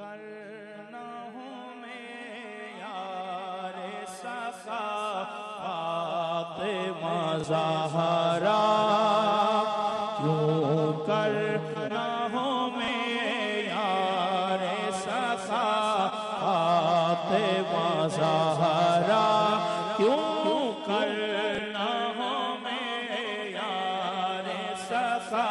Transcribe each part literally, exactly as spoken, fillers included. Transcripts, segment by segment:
کرنا ہوں میں یار سخا فاطمہ زہرا کیوں کرنا ہوں میں یار سخا فاطمہ زہرا کیوں کرنا ہوں میں یار سخا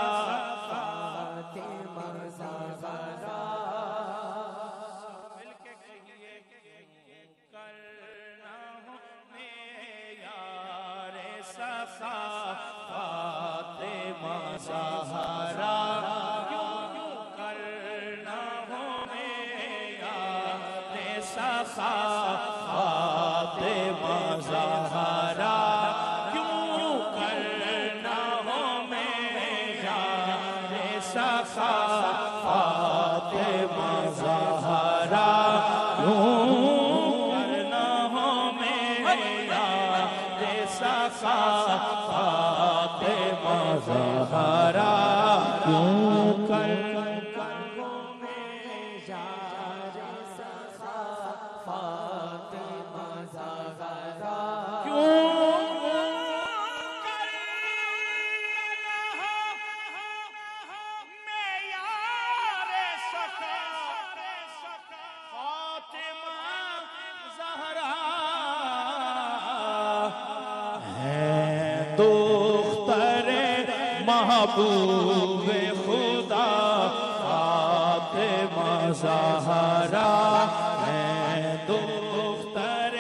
فاطمہ زہرا کیوں کرنا ہوں میں یار سخا فاطمہ زہرا کیوں کرنا ہوں میں یار سخا فاطمہ زہرا کیوں کرنا ہوں میں یار سخا فاطمہ زہرا کیوں کرنا ہوں میں یار سخا فاطمہ زہرا کیوں دختر محبوب خدا فاطمہ زہرا ہے دختر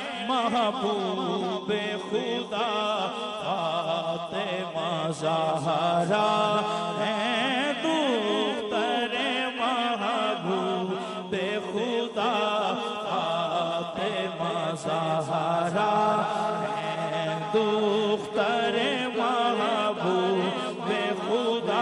محبوب خدا فاطمہ زہرا ہے دختر محبوب خدا فاطمہ زہرا دختر محبوب خدا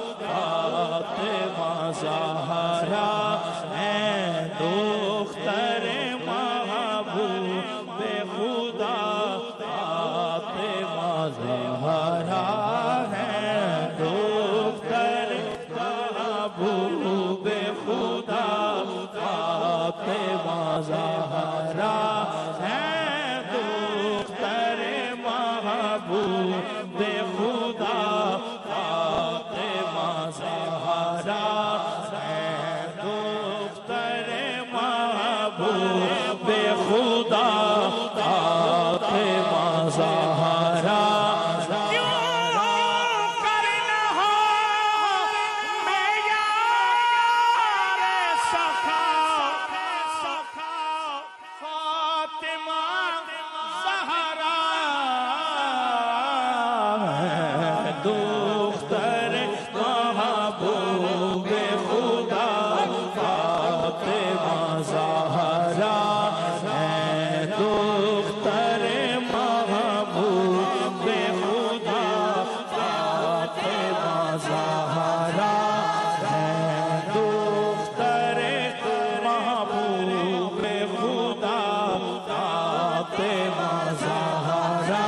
فاطمہ زہرا ہے دختر محبوب خدا فاطمہ زہرا ہے دختر محبوب خدا فاطمہ زہرا ہے محبوب خدا فاطمہ زہرا ہے دختر محبوب خدا فاطمہ زہرا دختر محبوب خدا فاطمہ زہرا ہے دختر محبوب خدا فاطمہ زہرا ہے دختر محبوب خدا فاطمہ زہرا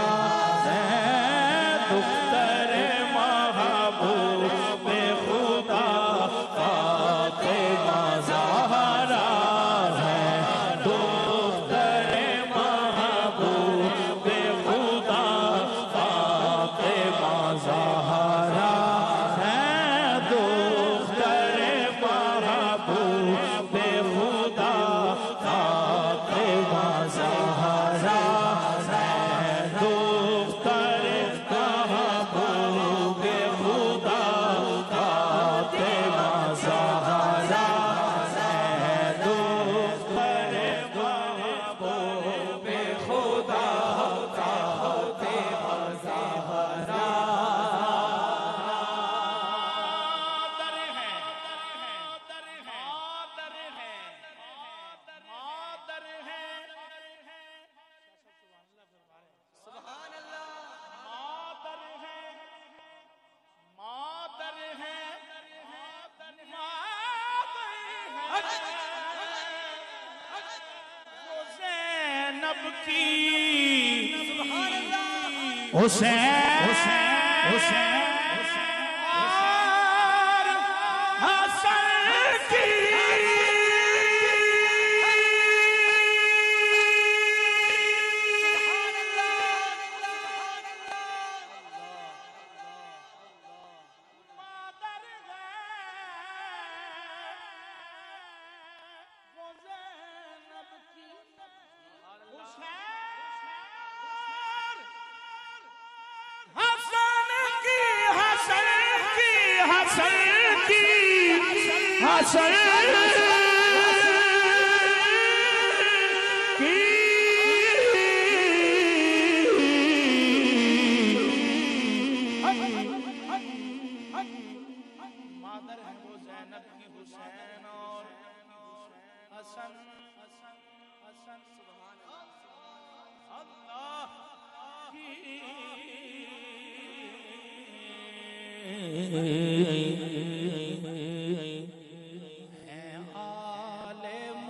حسین حسین اور حسن کی حسن کی مادر ہے وہ زینب کی حسین اور حسن حسن سبحان اللہ کی آل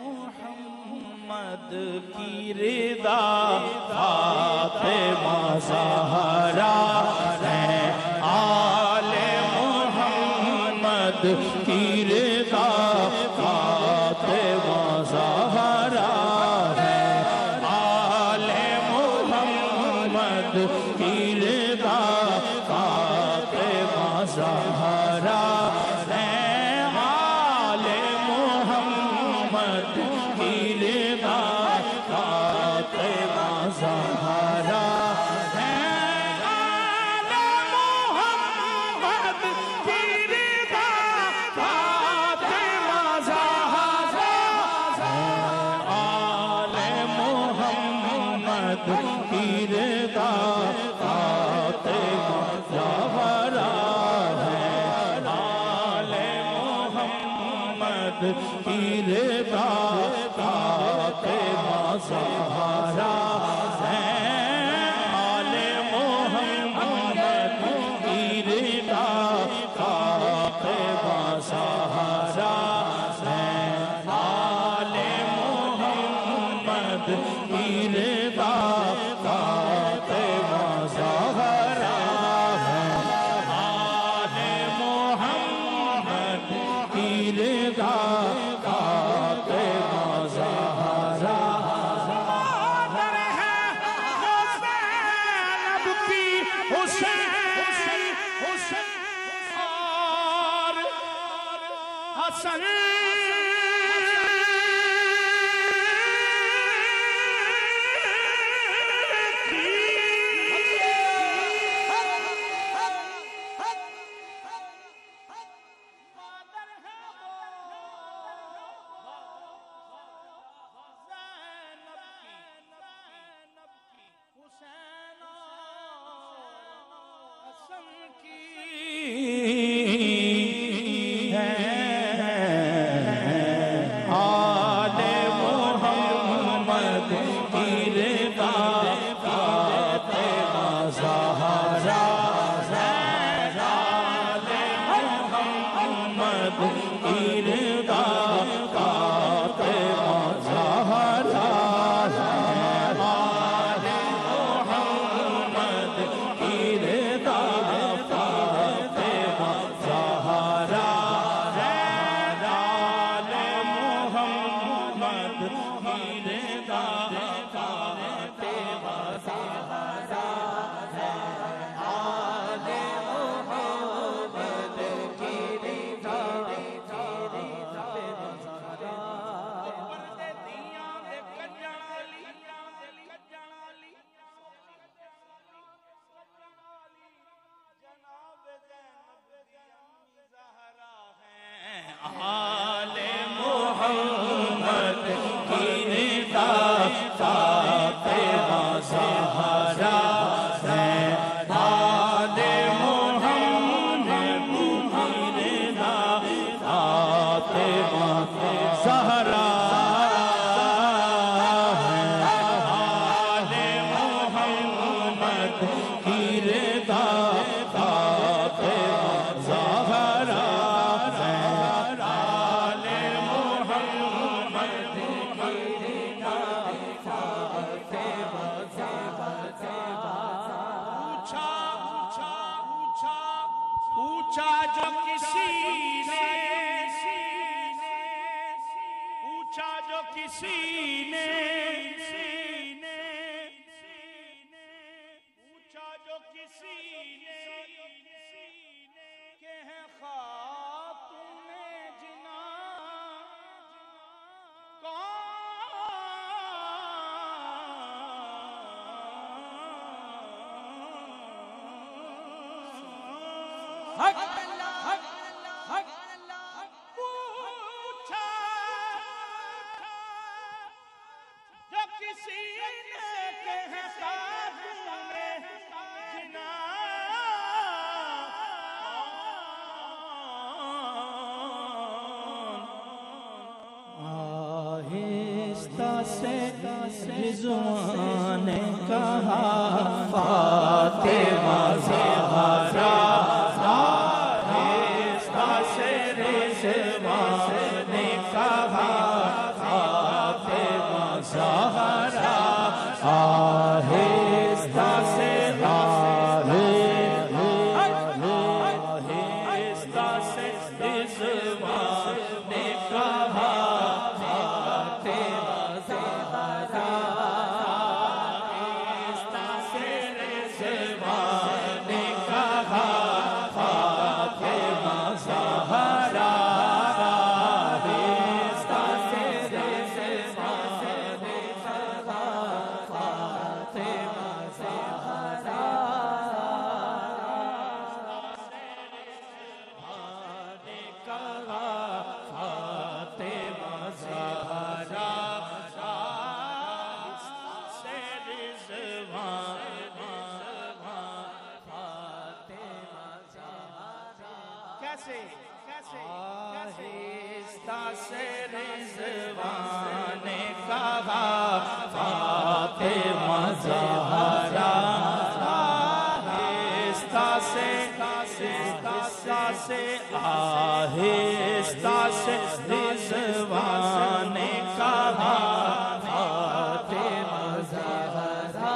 محمد کی رضا فاطمہ زہرا ہے آل محمد کی رضا فاطمہ زہرا ہے آل محمد کی رضا فاطمہ زہرا ہے آل محمد کی رضا فاطمہ زہرا ہے آل محمد کی رضا فاطمہ زہرا ہے آل محمد کی رضا فاطمہ زہرا ہے آل محمد کی رضا فاطمہ زہرا ہے آل محمد کی رضا فاطمہ زہرا ہے آل محمد کی رضا فاطمہ زہرا ہے آل محمد کی رضا فاطمہ زہرا مادر ہے زینب کی حسین اور حسن آل محمد کی رضا فاطمہ زہرا ہے آل محمد کی رضا فاطمہ زہرا ہے آل محمد کی رضا فاطمہ زہرا ہے آل محمد کی رضا فاطمہ زہرا ہے آل محمد کی رضا فاطمہ زہرا پردے دیاں دے کجن والی جناب زینب دی امی زہرا ہیں آل محمد کی رضا فاطمہ زہرا ہے آل محمد کی رضا فاطمہ زہرا ہے آل محمد کی رضا فاطمہ زہرا ہے آل محمد کی رضا فاطمہ زہرا پوچھا پوچھا جو کسی نے پوچھا جو کسی نے پوچھا جو کسی نے کہ ہے خاتون جنا کون آہستہ سے رضوان نے کہا فاطمہ زہرا، آہستہ سے رضوان نے کہا فاطمہ زہرا، آہستہ سے آہستہ سے رضوان نے کہا فاطمہ زہرا، آہستہ سے آہستہ سے آہستہ سے رضوان نے کہا فاطمہ زہرا،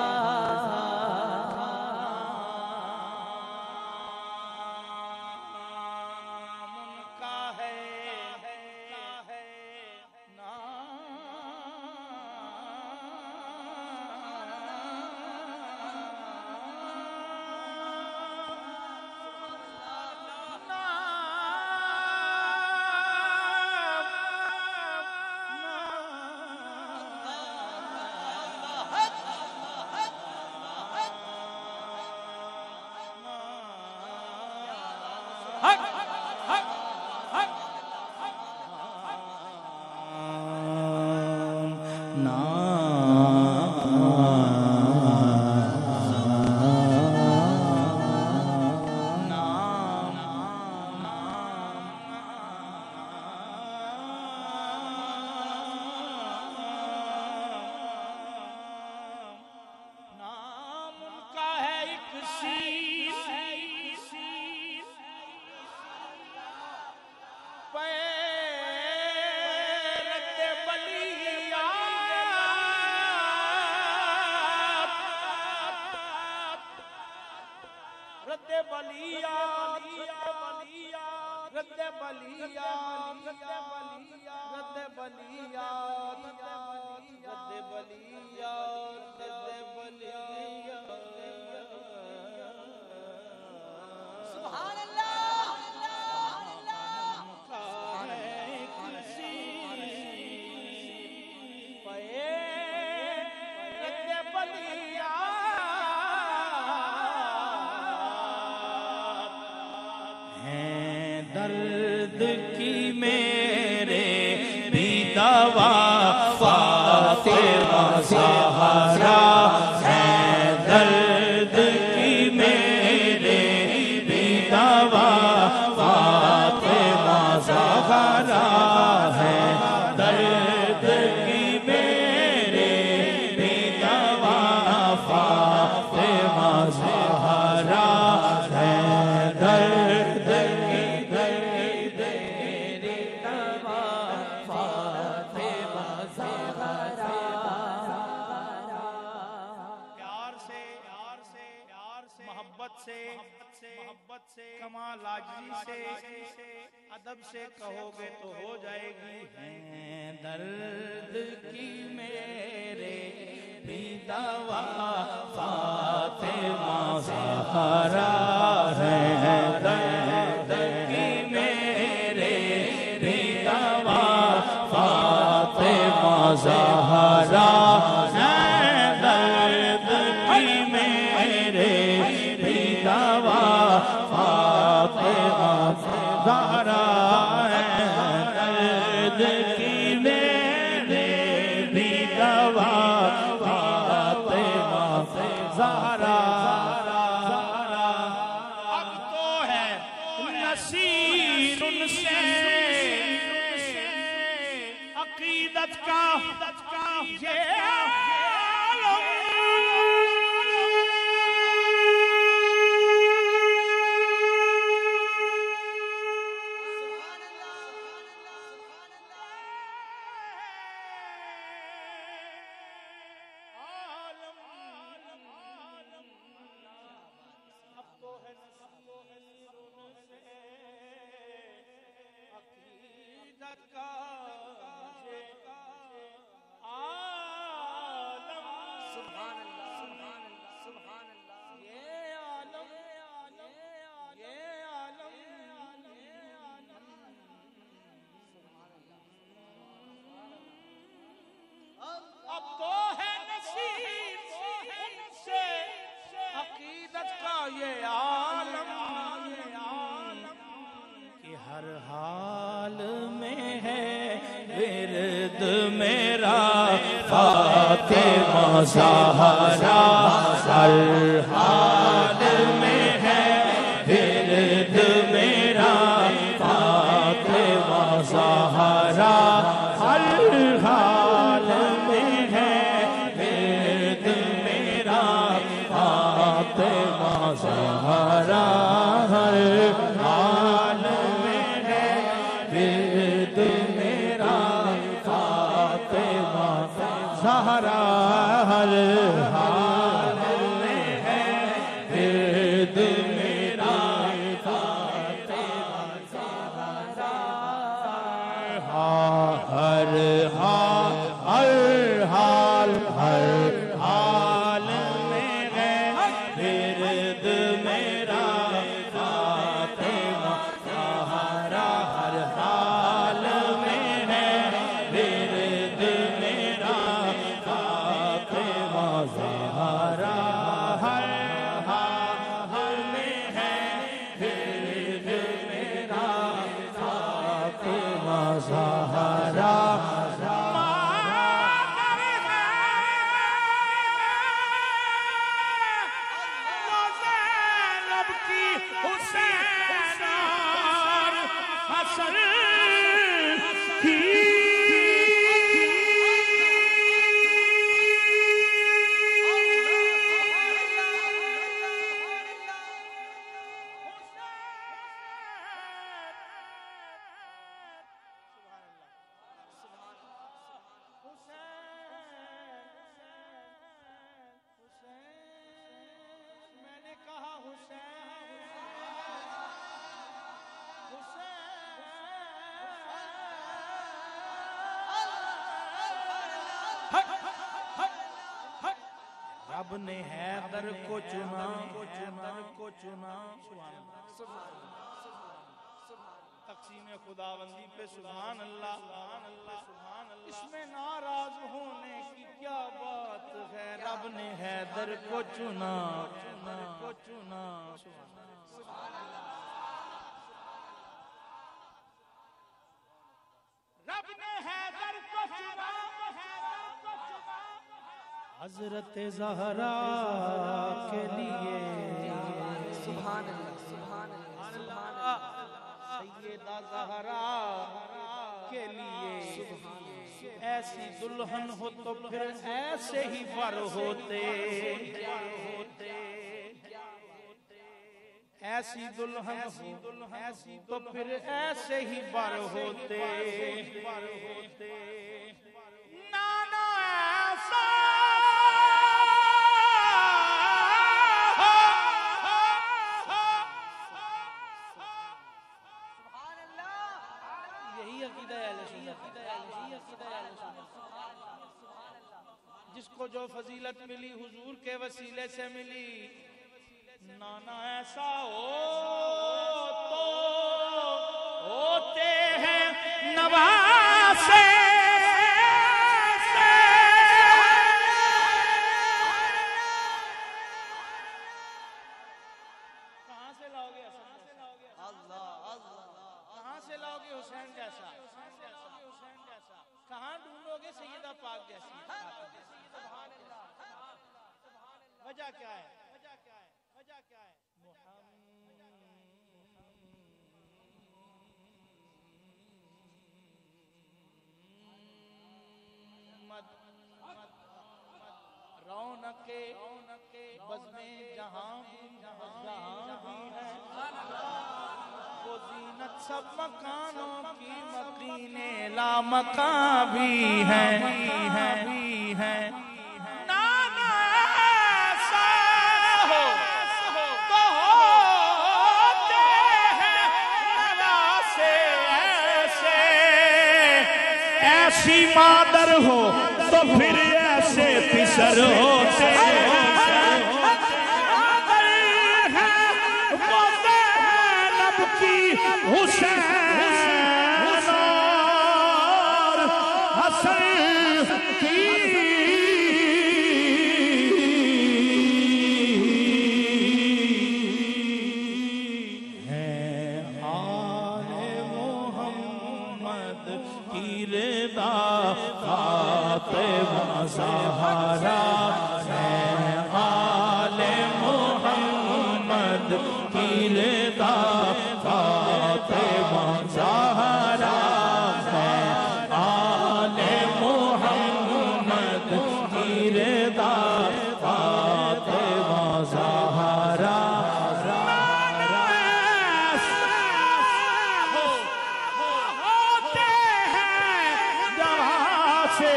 درد کی میرے بھی دوا فاطمہ زہرا ہے، درد کی میرے بھی دوا فاطمہ زہرا ہے، درد کی میرے بھی دوا فاطمہ زہرا ہے، درد محبت سے کمال عاجزی سے ادب سے کہو گے تو ہو جائے گی، ہیں درد کی میرے بھی دوا فاطمہ زہرا ہے، درد کی میرے بھی دوا فاطمہ زہرا ہے، درد کی میرے بھی دوا فاطمہ زہرا ہے، درد کی میرے بھی دوا فاطمہ زہرا، اب تو ہے نصیر ان سے عقیدت کا یہ فاطمہ زہرا ہر حال میں ہے ورد میرا فاطمہ زہرا ہر حال میں ہے ورد میرا فاطمہ زہرا ہر حال میں ہے ورد میرا فاطمہ زہرا ہر حال میں ہے ورد میرا فاطمہ زہرا ہر حال ہر حال ہر حال میں ہے ورد میرا فاطمہ زہرا ہر حال میں ہے ورد میرا فاطمہ زہرا ہر حال میں ہے ورد میرا فاطمہ زہرا رب نے حیدر کو چنا حیدر کو چنا تقسیم خداوندی پہ سبحان اللہ اس میں ناراض ہونے کی کیا بات ہے رب نے حیدر کو چنا کو چنا رب نے حیدر کو چنا حضرت زہرا کے لیے سبحان اللہ سبحان اللہ سیدہ زہرا کے لیے ایسی دلہن ہو تو پھر ایسے ہی ور ہوتے ایسی دلہن ہو تو پھر ایسے ہی ور ہوتے نانا ایسا جس کو جو فضیلت ملی حضور کے وسیلے سے ملی نانا ایسا ہو تو ہوتے ہیں نواسے کہاں سے لاؤ گے کہاں سے لاؤ گے حسین جیسا کہاں ڈھونڈو گے سیدہ پاک جیسی وجہ کیا ہے وجہ کیا ہے وجہ کیا ہے محمد بزم جہاں بھی ہے وہ زینت سب مکانوں کی مکین لا مکان بھی ہے نانا ایسا ہو تو ہوتے ہیں نواسے ایسے ایسی مادر ہو تو پھر ایسے پسر ہوتے ہیں حسین اور حسن کی ہے آل محمد کی رضا فاطمہ زہرا ہے آل محمد کی رضا فاطمہ زہرا ہے آل محمد کی رضا فاطمہ زہرا ہوتے ہیں جہاں سے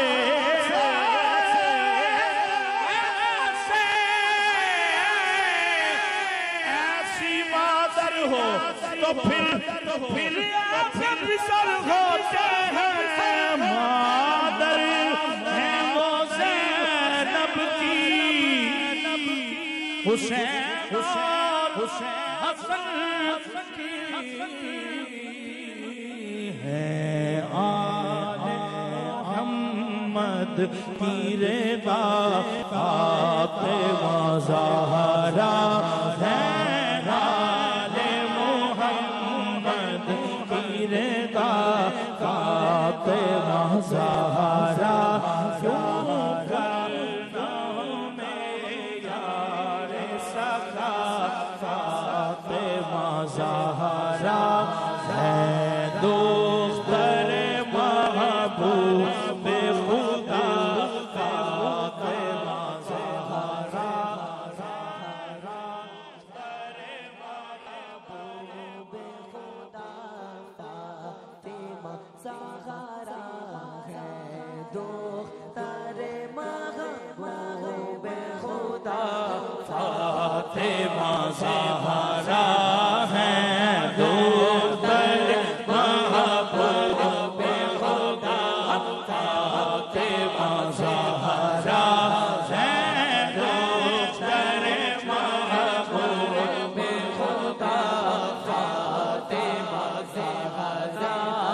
ایسی مادر ہو تو پھر پھر پھر ہوتے ہیں مادر ہے وہ زینب کی حسین حسین حسن کی ہے آل محمد کی رضا فاطمہ زہرا ہے فاطمہ زہرا کیوں کرنا میں یار سکا فاطمہ زہرا ہے دختر محبوب خدا فاطمہ زہرا فاطمہ زہرا ہے دختر محبوب خدا فاطمہ زہرا ہے دختر محبوب خدا فاطمہ زہرا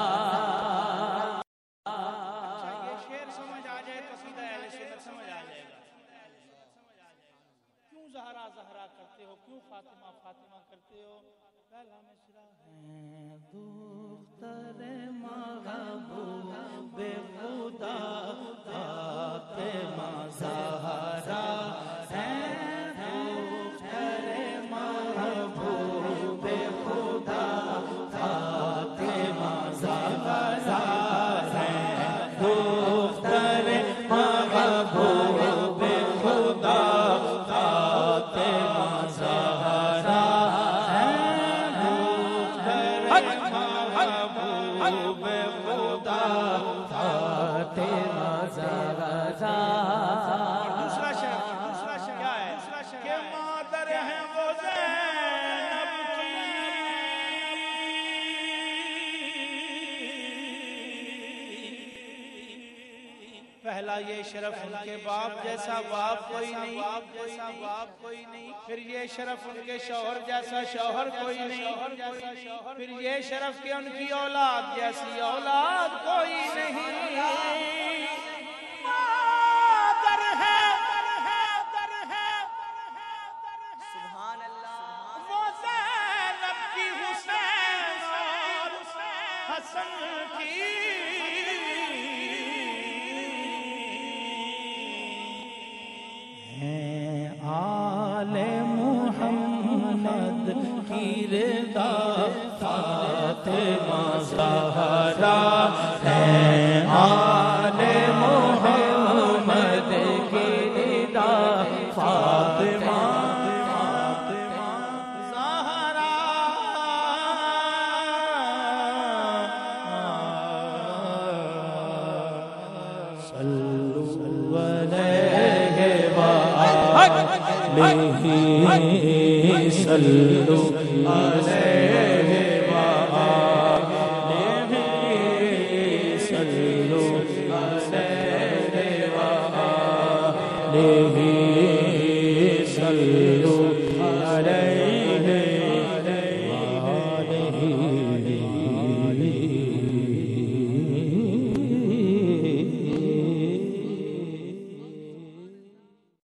یہ شعر سمجھ آ جائے تو سیدھا اہل سنت سمجھ آ جائے گا کیوں زہرا زہرا کرتے ہو کیوں فاطمہ فاطمہ کرتے ہو پہلا مصرع ہے دختر محبوب خدا فاطمہ زہرا ہے دختر محبوب خدا فاطمہ زہرا ہے دختر محبوب خدا فاطمہ زہرا ہے دختر محبوب خدا فاطمہ زہرا دوسرا شعر دوسرا شعر کیا ہے کہ مادر ہے وہ زینب کی پہلا یہ شرف ان کے باپ جیسا باپ کوئی نہیں جیسا باپ کوئی نہیں پھر یہ شرف ان کے شوہر جیسا شوہر کوئی نہیں پھر یہ شرف کہ ان کی اولاد جیسی اولاد کوئی نہیں مادر ہے سبحان اللہ وہ زینب کی حسین اور حسن کی آل محمد کی رضا فاطمہ زہرا ہے آل محمد کی رضا صلوا علیہ وآلہ صلوا علیہ وآلہ صلوا علیہ وآلہ صلوا